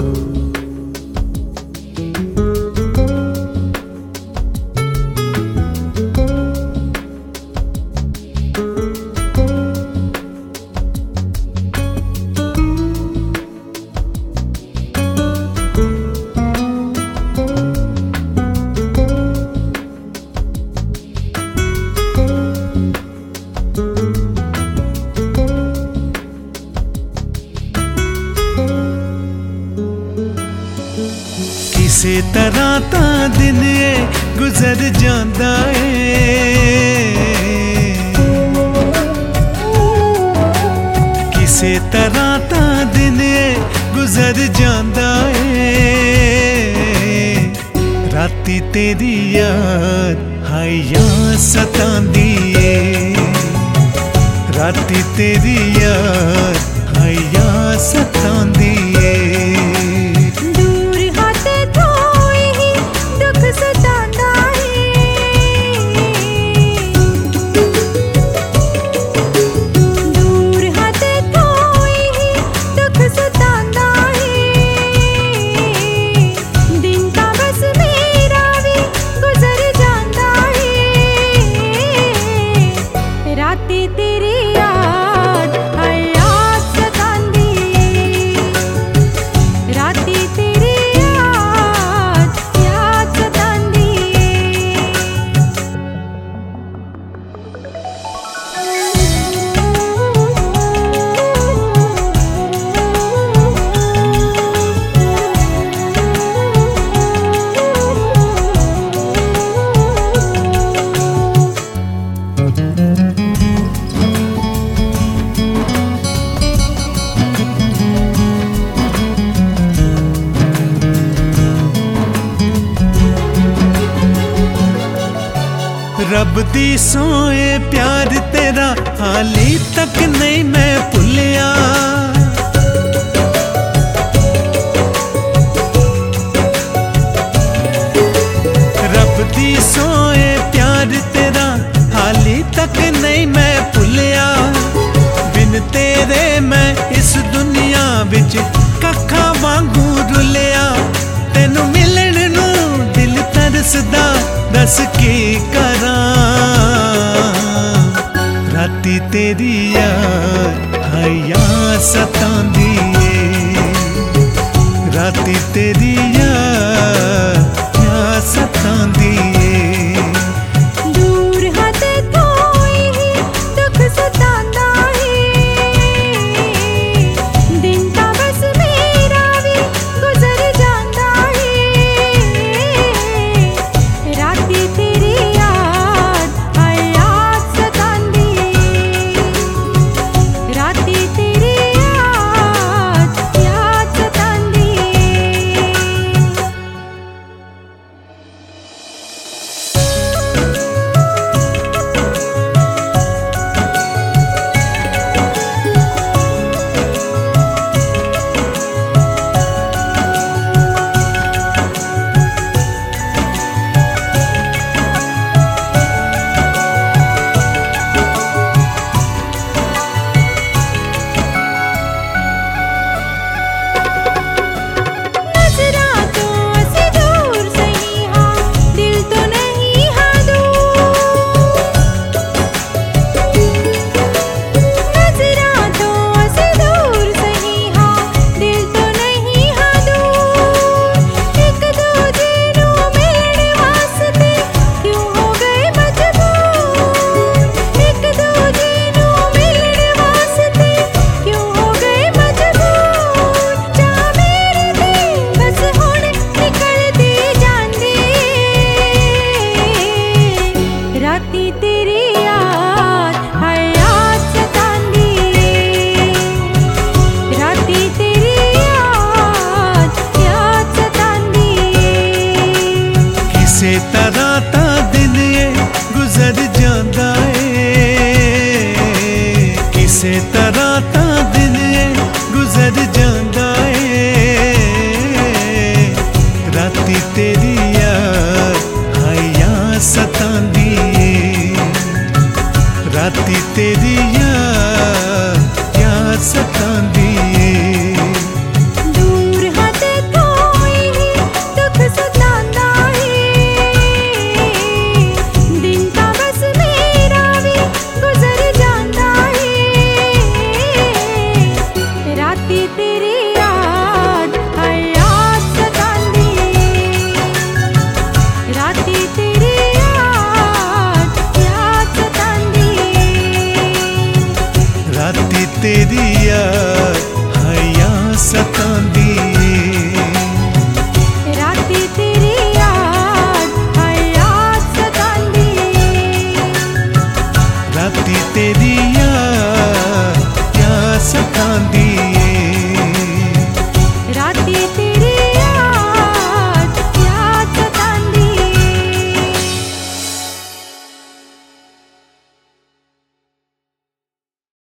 किसे तरह ता दिन गुजर जांदा किसे तरह ता दिन गुजर जांदा राती तेरी याद हाइया सतांदी राती तेरी याद हाइया सतांदी रब दी सोए प्यार तेरा हाली तक नहीं मैं भुलिया रब दी सोए प्यार तेरा हाली तक नहीं मैं भुलिया बिन तेरे मैं इस दुनिया विच कखा वांगू रुलिया तेनू मिलन नू दिल तरसदा दस की करा राती तेरी याद हाइया सतांदी राती तेरी याद